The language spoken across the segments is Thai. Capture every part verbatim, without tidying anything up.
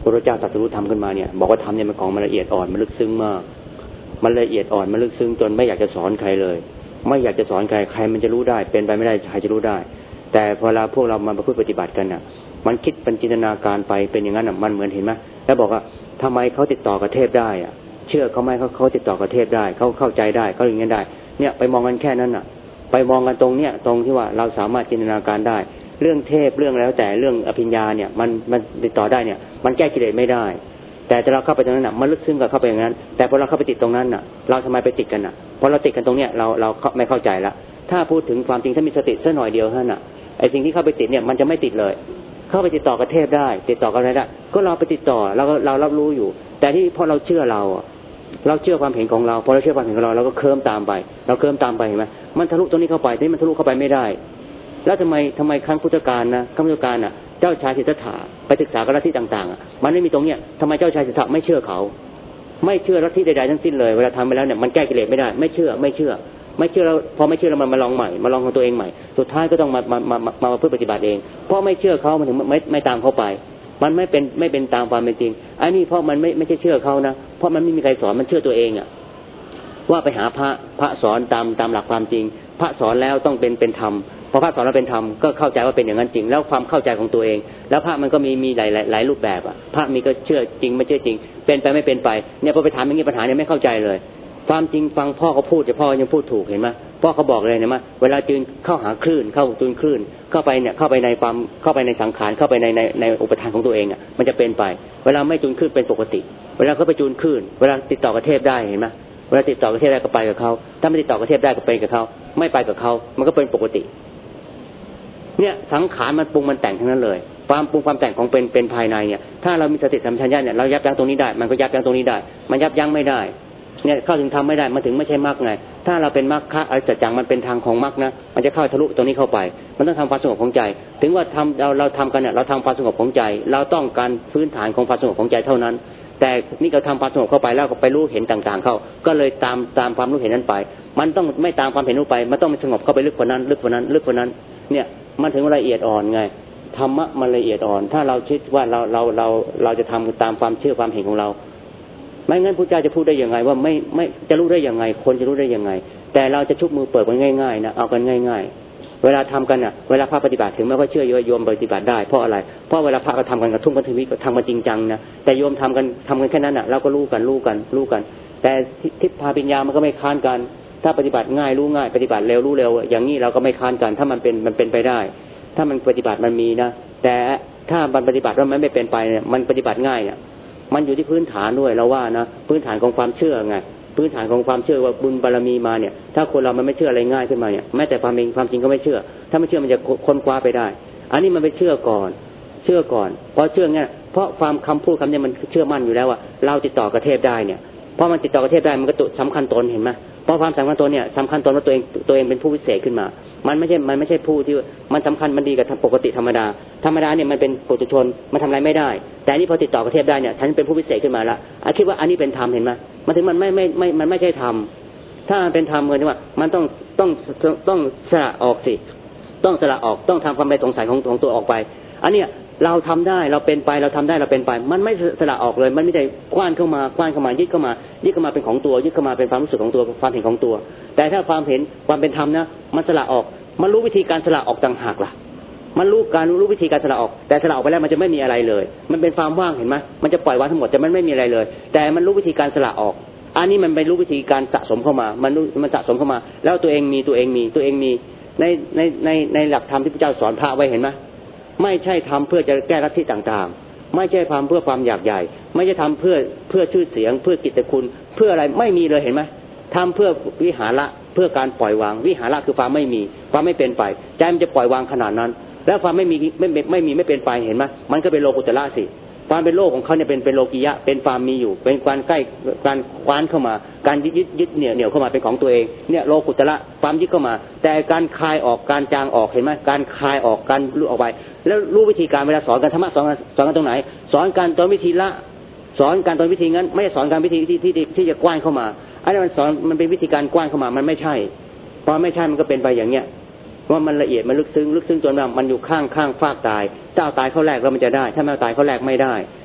พระเจ้าตรัสรู้ธรรมขึ้นมาเนี่ยบอกว่าธรรมเนี่ยมันของมันละเอียดอ่อนมันลึกซึ้งมากมันละเอียดอ่อนมันลึกซึ้งจนไม่อยากจะสอนใครเลยไม่อยากจะสอนใครใครมันจะรู้ได้เป็นไปไม่ได้ใครจะรู้ได้แต่พอเราพวกเรามาประพฤติปฏิบัติกันน่ะมันคิดเป็นจินตนาการไปเป็นอย่างนั้นน่ะมันเหมือนเห็นไหมแล้วบอกว่าทำไมเขาติดต่อกับเทพได้อ่ะเชื่อเขาไหมเขาเขาติดต่อกับเทพได้เขาเข้าใจได้เขาอย่างนี้ได้เนี่ยไปมองกันแค่นั้นน่ะไปมองกันตรงเนี้ยตรงที่ว่าเราสามารถจินตนาการได้เรื่องเทพเรื่องแล้วแต่เรื่องอภิญญาเนี่ยมันมันติดต่อได้เนี่ยมันแก้กิเลสไม่ได้แต่ถ้าเราเข้าไปตรงนั้นน่ะมันลึกซึ้งกับเข้าไปอย่างนั้นแต่พอเราเข้าไปติดตรงนั้นน่ะเราทำไมไปติดกันน่ะพอเราติดกันตรงเนี้ยเราเราไม่เข้าใจละถ้าพูดถึงความจริงถ้ามีสติสักหน่อยเดียวเท่านั้นน่ะไอ้สิ่งที่เข้าไปติดเนี่ยมันจะไม่ติดเลยเข้าไปติดต่อกับเทพได้ติดต่อกับอะไรได้ก็เราไปติดต่อเราเรารับรู้อยู่แต่ที่พอเราเชื่อเราเราเชื่อความเห็นของเราพอเราเชื่อความเห็นของเราเราก็เคลิ้มตามไปเราเคลิ้มตามไปเห็นไหมมันทะลุตรงนี้เข้าไปที่มันทะลุเข้าไปไม่ได้แล้วทำไมทำไมครั้งพุทธกาลนะครั้งพุทธกาลน่ะเจ้าชายสิทธัตถะไปศึกษากับลัทธิต่างๆอ่ะมันไม่มีตรงเนี้ยทำไมเจ้าชายสิทธัตถะไม่เชื่อเขาไม่เชื่อลัทธิใดๆทั้งสิ้นเลยเวลาทำไปแล้วเนี่ยมันแก้กิเลสไม่ได้ไม่เชื่อไม่เชื่อไม่เชื่อแล้วพอไม่เชื่อแล้วมันมาลองใหม่มาลองของตัวเองใหม่สุดท้ายก็ต้องมามามามามาเพื่อปฏิบัติเองเพราะไม่เชื่อเขามันถึงไม่ไม่ตามเขาไปมันไม่เป็นไม่เป็นตามความเป็นจริงอันนี้เพราะมันไม่ไม่ใช่เชื่อเขานะเพราะมันไม่มีใครสอนมันเชื่อตัวเองอ่ะว่าไปหาพระพระสอนตามตามหลักความจริงพระสอนแล้วต้องเป็นเป็นธรรมพอพระสอนแล้วเป็นธรรมก็เข้าใจว่าเป็นอย่างนั้นจริงแล้วความเข้าใจของตัวเองแล้วพระมันก็มีมีหลายหลายรูปแบบอ่ะพระมีก็เชื่อจริงไม่เชื่อจริงเป็นไปไม่เป็นไปเนี่ยพอไปถามอย่างนี้ปัญหาเนี่ยไม่เข้าใจเลยความจริงฟังพ่อเขาพูดแต่พ่อยังพูดถูกเห็นไหมพ่อเขาบอกเลยนะว่าเวลาจืนเข้าหาคลื่นเข้าจูนคลื่นเข้าไปเนี่ยเข้าไปในความเข้าไปในสังขารเข้าไปในในในอุปทานของตัวเองอ่ะมันจะเป็นไปเวลาไม่จูนคลื่นเป็นปกติเวลาเขาไปจูนคลื่นเวลาติดต่อกับเทพได้เห็นไหมเวลาติดต่อกับเทพได้ก็ไปกับเขาถ้าไม่ติดต่อกับเทพได้ก็ไปกับเขาไม่ไปกับเขามันก็เป็นปกติเนี่ยสังขารมันปรุงมันแต่งทั้งนั้นเลยความปรุงความแต่งของเป็นเป็นภายในเนี่ยถ้าเรามีสติสัมปชัญญะเนี่ยเรายับยั้งตรงนี้ได้มันก็ยับยั้งตรงนี้ได้มันยับยั้งไม่ได้เนี่ยเข้าถึงทำไม่ได้มันถึงไม่ใช่มรรคไงถ้าเราเป็นมรรคอริยสัจจังมันเป็นทางของมรรคนะมันจะเข้าทะลุตรงนี้เข้าไปมันต้องทำความสงบของใจถึงว่าทำเราเราทำกันเนี่ยเราทำความสงบของใจเราต้องการพื้นฐานของความสงบของใจเท่านั้นแต่นี่เราทำความสงบเข้าไปแล้วก็ไปรู้เห็นต่างๆเข้าก็เลยตามตามความรู้เห็นนั้นไปมันต้องไม่ตามความเห็นรู้ไปมันต้องสงบเข้าไปลึกกว่านั้นลึกกว่านั้นลึกกว่านั้นเนี่ยมันถึงละเอียดอ่อนไงธรรมะมันละเอียดอ่อนถ้าเราคิดว่าเราเราเราเราจะทำตามความเชื่อความเห็นของเราไม่งั้นพระเจ้าจะพูดได้ยังไงว่าไม่ไม่จะรู้ได้ยังไงคนจะรู้ได้ยังไงแต่เราจะชุบมือเปิดกันง่ายๆนะเอากันง่ายๆเวลาทำกันน่ะเวลาพระปฏิบัติถึงแม้ว่าเชื่อโยมปฏิบัติได้เพราะอะไรเพราะเวลาพระก็ทำกันกระทุ่มกระทวิก็ทำกันจริงจังนะแต่โยมทำกันทำกันแค่นั้นน่ะเราก็รู้กันรู้กันรู้กันแต่ทิพพาปัญญามันก็ไม่ค้านกันถ้าปฏิบัติง่ายรู้ง่ายปฏิบัติเร็วรู้เร็วอย่างนี้เราก็ไม่ค้านกันถ้ามันเป็นมันเป็นไปได้ถ้ามันปฏิบัติมันมีนะแต่ถ้ามันปฏิบัติแล้วมันไม่เป็นไปเนี่ยมันปฏิบัติง่ายเนี่ยมันอยู่ที่พื้นฐานด้วยเราว่านะพื้นฐานของความเชื่อไงพื้นฐานของความเชื่อว่าบุญบารมีมาเนี่ยถ้าคนเรามันไม่เชื่ออะไรง่ายขึ้นมาเนี่ยแม้แต่ความเองความจริงก็ไม่เชื่อถ้าไม่เชื่อมันจะค้นคว้าไปได้อันนี้มันไปเชื่อก่อนเชื่อก่อนเพราะเชื่อเนี่ยเพราะความคำพูดคำนี้มันเชื่อมั่นอยู่แล้วว่าเราติดต่อกับเทพได้เนี่ยเพราะมันติดต่อกับเทพได้มันก็ตุสำคัญตนเห็นไหมเพราะความสำคัญตนเนี่ยสำคัญตนว่าตัวเองตัวเองเป็นผู้พิเศษขึ้นมามันไม่ใช่มันไม่ใช่ผู้ที่มันสำคัญมันดีกับปกติธรรมดาธรรมดาเนี่ยมันเป็นปุถุชนมันทำอะไรไม่ได้แต่อันนี้พอติดต่อกับเทพได้เนี่ยฉันเป็นผู้พิเศษขึ้นมาละคิดว่าอันนี้เป็นธรรมเห็นไหมมันถึงมันไม่ไม่ไม่มันไม่ใช่ธรรมถ้ามันเป็นธรรมเลยว่ามันต้องต้องต้องสละออกสิต้องสละออกต้องทำความไม่สงสัยของของตัวออกไปอันเนี้ยเราทำได้เราเป็นไปเราทำได้เราเป็นไปมันไม่สละออกเลยมันไม่ได้กว้านเข้ามากว้านเข้ามายึดเข้ามายึดเข้ามาเป็นของตัวยึดเข้ามาเป็นความรู้สึกของตัวความเห็นของตัวแต่ถ้าความเห็นความเป็นธรรมนะมันสละออกมันรู้วิธีการสละออกต่างหากล่ะมันรู้การรู้วิธีการสละออกแต่สละออกไปแล้วมันจะไม่มีอะไรเลยมันเป็นความว่างเห็นไหมมันจะปล่อยวางทั้งหมดแต่มันไม่มีอะไรเลยแต่มันรู้วิธีการสละออกอันนี้มันเป็นรู้วิธีการสะสมเข้ามามันมันสะสมเข้ามาแล้วตัวเองมีตัวเองมีตัวเองมีในในในในหลักธรรมที่พระเจ้าสอนพระไว้เห็นไหมไม่ใช่ทำเพื่อจะแก้ลัทธิต่างๆไม่ใช่ทำเพื่อความอยากใหญ่ไม่ใช่ทำเพื่อเพื่อชื่อเสียงเพื่อกิตติคุณเพื่ออะไรไม่มีเลยเห็นไหมทำเพื่อวิหาระเพื่อการปล่อยวางวิหาระคือความไม่มีความไม่เป็นไปใจมันจะปล่อยวางขนาดนั้นแล้วความไม่มีไม่ไม่มีไม่เป็นไปเห็นไหมมันก็เป็นโลกุตระสิความเป็นโลกของเขาเนี่ยเป็นเป็นโลกิยะเป็นความมีอยู่เป็นการใกล้การคว้านเข้ามาการยึดยึดยึดเหนี่ยวเหนี่ยวเข้ามาเป็นของตัวเองเนี่ยโลกุตระความยึดเข้ามาแต่การคลายออกการจางออกเห็นไหมการคลายออกการรู้ออกไปแล้วรู้วิธีการเวลาสอนกันธรรมะสอนสอนกันตรงไหนสอนการตอนวิธีละสอนการตอนวิธีงั้นไม่ใช่สอนการวิธีที่ที่ที่จะกว้านเข้ามาอันนี้มันสอนมันเป็นวิธีการกว้านเข้ามามันไม่ใช่พอไม่ใช่มันก็เป็นไปอย่างเนี้ยว่ามันละเอียดมันลึกซึ้งลึกซึ้งจนว่ามันอยู่ข้างข้างฟากตายถ้าเอาตายเข้าแรกแล้วมันจะได้ถ้าไม่เอาตายเข้าแรกไม่ได้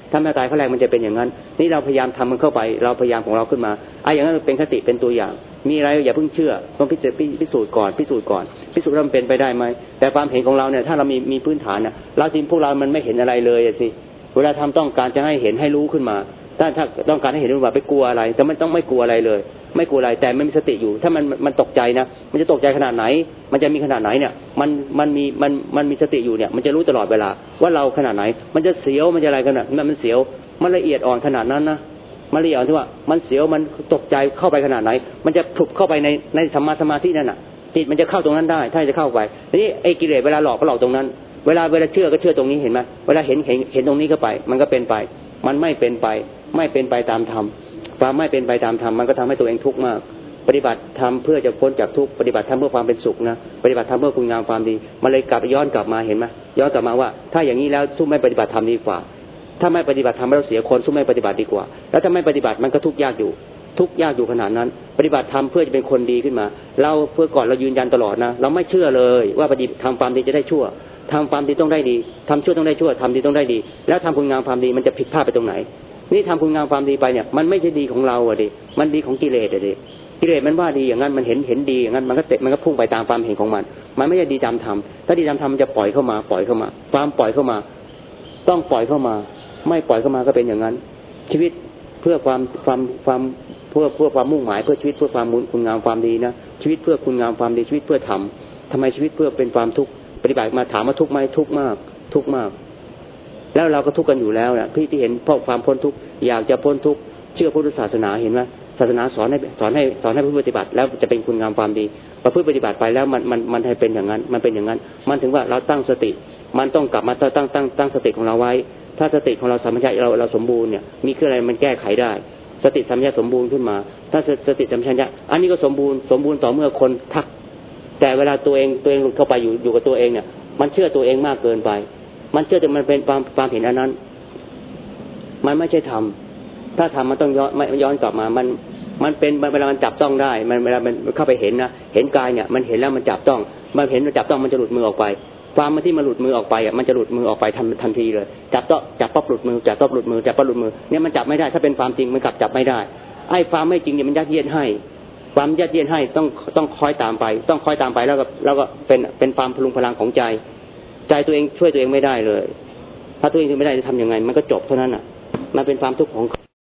ถ้าไม่ตายขั้นแรกมันจะเป็นอย่างนั้นนี่เราพยายามทำมันเข้าไปเราพยายามของเราขึ้นมาไอ้อย่างนั้นเป็นคติเป็นตัวอย่างมีอะไรอย่าเพิ่งเชื่อต้องพิจารณาพิสูจน์ก่อนพิสูจน์ก่อนพิสูจน์ว่ามันเป็นไปได้ไหมแต่ความเห็นของเราเนี่ยถ้าเรามีมีพื้นฐานเนี่ยเราทีมพวกเรามันไม่เห็นอะไรเลยสิเวลาทำต้องการจะให้เห็นให้รู้ขึ้นมาถ้าถ้าต้องการให้เห็นว่าไปกลัวอะไรแต่มันต้องไม่กลัวอะไรเลยไม่กลัวอะไรแต่ไม่มีสติอยู่ถ้ามันมันตกใจนะมันจะตกใจขนาดไหนมันจะมีขนาดไหนเนี่ยมันมันมีมันมันมีสติอยู่เนี่ยมันจะรู้ตลอดเวลาว่าเราขนาดไหนมันจะเสียวมันจะอะไรขนาดมันมันเสียวมันละเอียดอ่อนขนาดนั้นนะมันละเอียดอ่อนที่ว่ามันเสียวมันตกใจเข้าไปขนาดไหนมันจะผุบเข้าไปในในสัมมาสมาธินั่นน่ะจิตมันจะเข้าตรงนั้นได้ถ้าจะเข้าไปทีนี้ไอ้กิเลสเวลาหลอกก็หลอกตรงนั้นเวลาเวลาเชื่อก็เชื่อตรงนี้เห็นไหมเวลาเห็นเห็นเห็นตรงนี้เข้าไปมันก็เป็นไปมันไม่เป็นไปไม่เป็นไปตามธรรมความไม่เป็นไปตามธรรมมันก็ทำให้ตัวเองทุกข์มากปฏิบัติธรรมเพื่อจะพ้นจากทุกข์ปฏิบัติธรรมเพื่อความเป็นสุขนะปฏิบัติธรรมเพื่อคุณงามความดีมันเลยกลับย้อนกลับมาเห็นไหมย้อนกลับมาว่าถ้าอย่างนี้แล้วสู้ไม่ปฏิบัติธรรมดีกว่าถ้าไม่ปฏิบัติธรรมเราเสียคนสู้ไม่ปฏิบัติดีกว่าแล้วถ้าไม่ปฏิบัติมันก็ทุกข์ยากอยู่ทุกข์ยากอยู่ขนาดนั้นปฏิบัติธรรมเพื่อจะเป็นคนดีขึ้นมาเราเพื่อก่อนเรายืนยันตลอดนะเราไม่เชื่อเลยว่าปฏิบัติทำความดีจะได้ชั่วทำความดีต้องได้ดีทำชั่วต้องได้ชั่วทำดีต้องได้ดีแล้วทำคุณงามความดีมันจะผิดพลาดไปตรงไหนนี่ทำคุณงามความดีไปเนี่ยมันไม่ใช่ดีของเราอะดิมันดีของกิเลสอะดิกิเลสมันว่าดีอย่างนั้นมันเห็นเห็นดีอย่างนั้นมันก็เตะมันก็พุ่งไปตามความเห็นของมันมันไม่ใช่ดีตามธรรมถ้าดีตามธรรมมันจะปล่อยเข้ามาปล่อยเข้ามาความปล่อยเข้ามาต้องปล่อยเข้ามาไม่ปล่อยเข้ามาก็เป็นอย่างนั้นชีวิตเพื่อความความความเพื่อเพื่อความมุ่งหมายเพื่อชีวิตเพื่อความคุณงามความดีนะชีวิตเพื่อคุณงามความดีชีวิตเพื่อธรรมทำไมชีวิตเพื่อเป็นความทุกข์ปฏิบัติมาถามว่าทุกข์ไหมทุกข์มากทุกข์มากแล้วเราก็ทุกข์กันอยู่แล้วนะพี่ที่เห็นเพราะความพ้นทุกข์อยากจะพ้นทุกข์เชื่อพุทธศาสนาเห็นไหมศาสนาสอนให้สอนให้สอนให้ผู้ปฏิบัติแล้วจะเป็นคุณงามความดีประพฤติปฏิบัติไปแล้วมันมันมันให้เป็นอย่างนั้นมันเป็นอย่างนั้นมันถึงว่าเราตั้งสติมันต้องกลับมาตั้งตั้งตั้งสติของเราไว้ถ้าสติของเราสัมปชัญญะเราเราสมบูรณ์เนี่ยมีเครื่องอะไรมันแก้ไขได้สติสัมปชัญญะสมบูรณ์ขึ้นมาถ้าสติสัมปชัญญะอันนี้ก็สมบูรณ์สมบูรณ์ต่อเมื่อคนทักแต่เวลาตัวเองตัวเองหลุดเข้าไปอยู่อยู่กับตัวเองเนี่ยมันเชื่อตัวเองมากเกินไปมันเชื่อแต่มันเป็นความความเห็นอันนั้นมันไม่ใช่ธรรมถ้าธรรมมันต้องย้อนไม่ย้อนกลับมามันมันเป็นเวลามันจับต้องได้มันเวลามันเข้าไปเห็นนะเห็นกายเนี่ยมันเห็นแล้วมันจับต้องมันเห็นมันจับต้องมันจะหลุดมือออกไปความที่มันหลุดมือออกไปอ่ะมันจะหลุดมือออกไปทันทันทีเลยจับต้องจับปั๊บหลุดมือจับปั๊บหลุดมือจับปั๊บหลุดมือเนี่ยมันจับไม่ได้ถ้าเป็นความจริงมันกลับจับไม่ได้ไอ้ความไม่จริงเนี่ยมันยัดเยียดให้ความยัดเยียดให้ต้องต้องคอยตามไปต้องคอยตามไปแล้วก็แล้วก็เป็นเป็นความพลุงพลังของใจใจตัวเองช่วยตัวเองไม่ได้เลยถ้าตัวเองไม่ได้จะทำยังไงมันก็จบเท่านั้นอ่ะมันเป็นความทุกข์ของ